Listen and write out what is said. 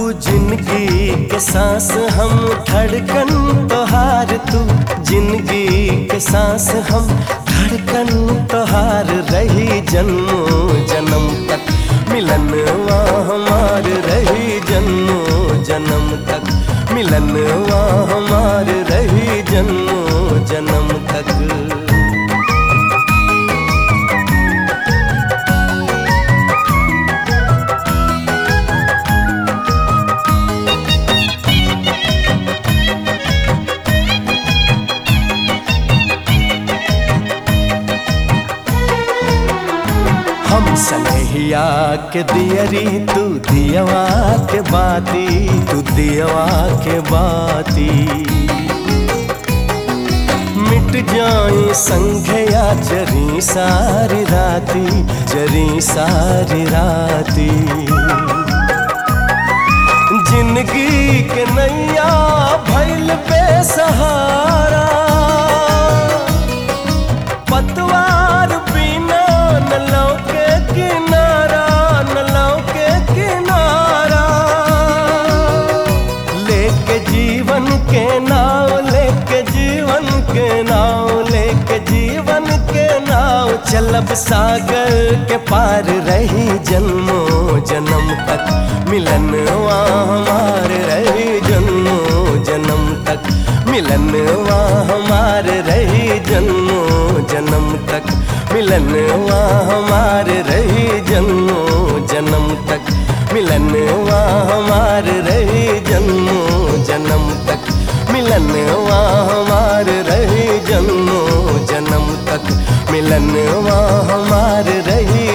जिंदगी के सांस हम धड़कन तोहार, तू जिंदगी के सांस हम धड़कन तोहार रही जन्मों जन्म तक मिलनवा हमार रही जन्मों जन्म तक मिलनवा हमार रही जन्मों जन्म तक। हम सनहिया के दियरी तू दियवा के बाती, तू दियवा के बाती मिट जाए संघया जरी सारी राती, जरी सारी राती। जिंदगी के नैया भइल बेसहारा, पतवार बिना न लौके किनारा, न लौके किनारा। लेके जीवन के नाव, लेके जीवन के नाव, लेके जीवन के नाव चलब सागर के पार रही जन्मों जन्म तक मिलनवा हमार रही जन्मों जन्म तक मिलनवा हमार रही जन्मों जन्म तक मिलनवा हमार रही जन्मों जन्म तक मिलनवा हमार रही जन्मों जन्म तक मिलनवा हमार रही जन्मों जन्म तक मिलनवा हमार रही